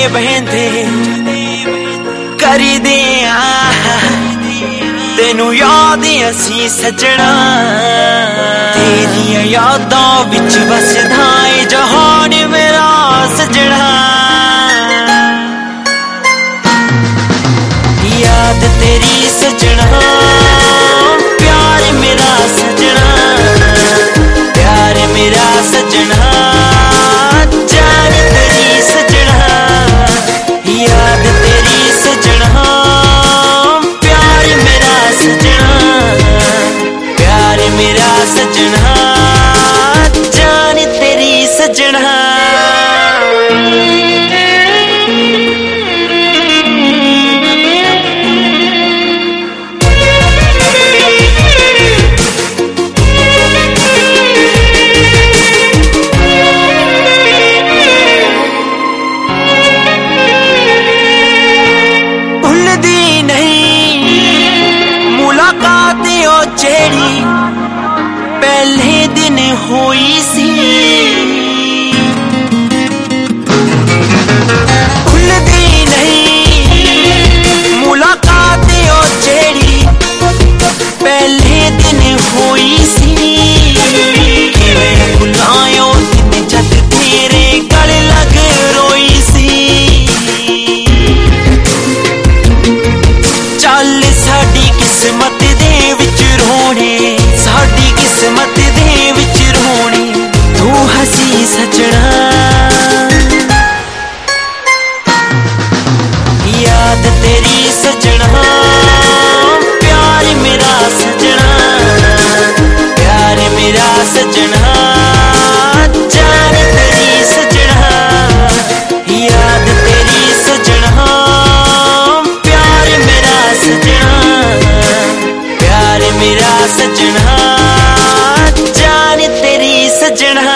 बहंदे करी दे तेनू याद असी सजना तेरिया यादां विच वसदा ए जहान मेरा सजना याद तेरी सजना प्यार मेरा सजना प्यार मेरा सजना जान तेरी सजना याद तेरी सजना प्यार मेरा सजना प्यार मेरा सजना जान तेरी सजना जेड़ी पहले दिन हुई सी भुलदी नहीं मुलाकात ओ जेड़ी पहले दिन हुई सी किवें भुलायो दिन जद तेरे गल लग रोई सी चल साडी किस्मत दे विच रोने साडी किस्मत दे विच रोने तू हसी सजना याद तेरी सजना प्यार मेरा सजना प्यार मेरा सजना जान तेरी सजना याद तेरी सजना प्यार मेरा सजना प्यार मेरा सजना जान तेरी सजना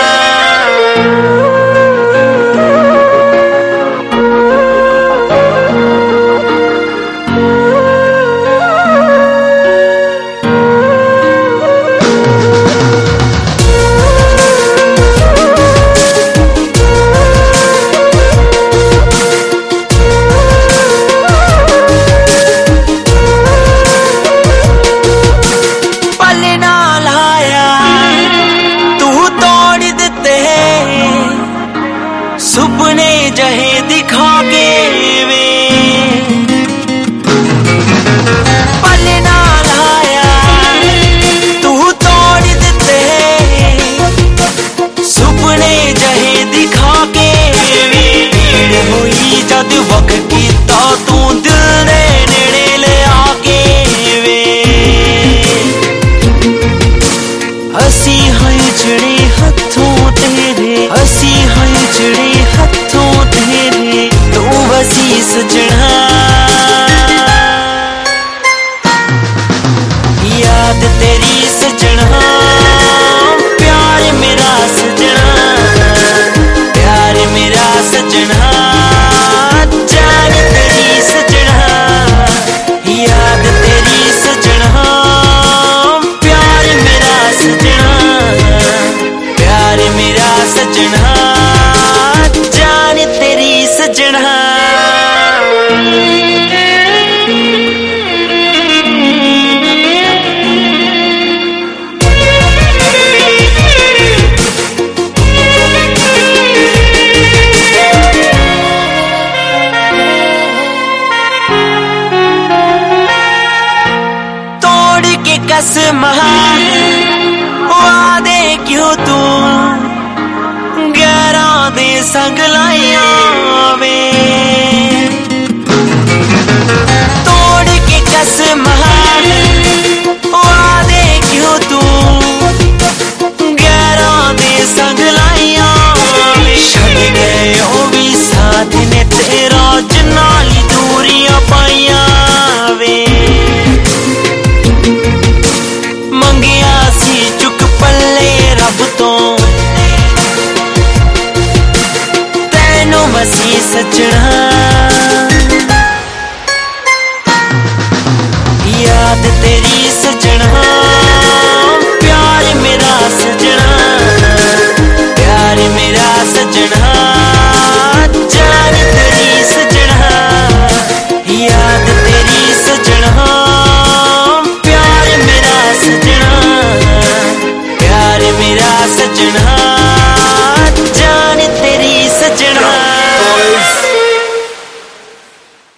सुपने जहे दिखा के वे पल ना लाया तू तोड़ दिते सुपने जहे दिखा के वे भीड़ हुई जद वक्त कीता तू दिल ने नेड़े ले आके वे हसी है उजड़े हथों तेरे हसी है उजड़े हथों तेरे तू बसी सजना याद तेरी सजना प्यार मेरा सजना प्यार मेरा सजना जान तेरी सजना याद तेरी सजना प्यार मेरा सजना प्यार मेरा सजना जान तेरी सजना तोड़ के कसम वादे क्यों तू गैरां दे संग लाइया वे तोड़ के कसम वादे क्यों तू गैरां दे संग लाइया वे छड़ गए ओ भी साथ ने तेरा जनाली दूरियां पाइया वे मंगिया सी चुक पल्ले रब तो तेनू मसी सजना याद तेरी